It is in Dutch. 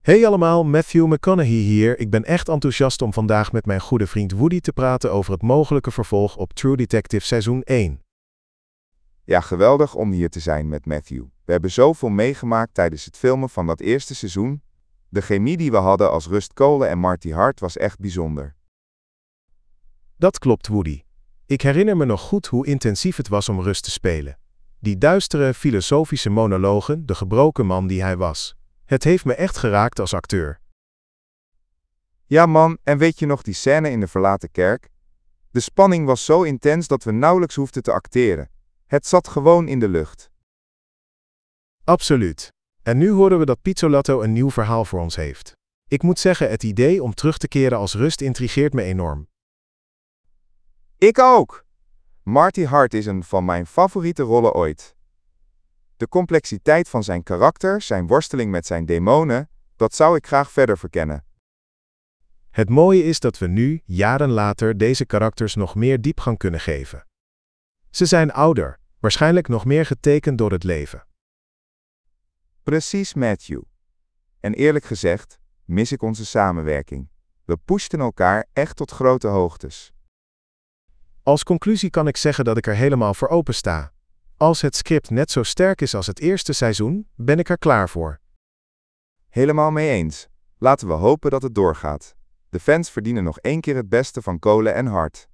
Hey allemaal, Matthew McConaughey hier. Ik ben echt enthousiast om vandaag met mijn goede vriend Woody te praten over het mogelijke vervolg op True Detective seizoen 1. Ja, geweldig om hier te zijn met Matthew. We hebben zoveel meegemaakt tijdens het filmen van dat eerste seizoen. De chemie die we hadden als Rust Cohle en Marty Hart was echt bijzonder. Dat klopt, Woody. Ik herinner me nog goed hoe intensief het was om Rust te spelen. Die duistere, filosofische monologen, de gebroken man die hij was. Het heeft me echt geraakt als acteur. Ja man, en weet je nog die scène in de verlaten kerk? De spanning was zo intens dat we nauwelijks hoefden te acteren. Het zat gewoon in de lucht. Absoluut. En nu horen we dat Pizzolatto een nieuw verhaal voor ons heeft. Ik moet zeggen, het idee om terug te keren als Rust intrigeert me enorm. Ik ook! Marty Hart is een van mijn favoriete rollen ooit. De complexiteit van zijn karakter, zijn worsteling met zijn demonen, dat zou ik graag verder verkennen. Het mooie is dat we nu, jaren later, deze karakters nog meer diepgang kunnen geven. Ze zijn ouder, waarschijnlijk nog meer getekend door het leven. Precies, Matthew. En eerlijk gezegd, mis ik onze samenwerking. We pushten elkaar echt tot grote hoogtes. Als conclusie kan ik zeggen dat ik er helemaal voor open sta. Als het script net zo sterk is als het eerste seizoen, ben ik er klaar voor. Helemaal mee eens. Laten we hopen dat het doorgaat. De fans verdienen nog één keer het beste van Cohle en Hart.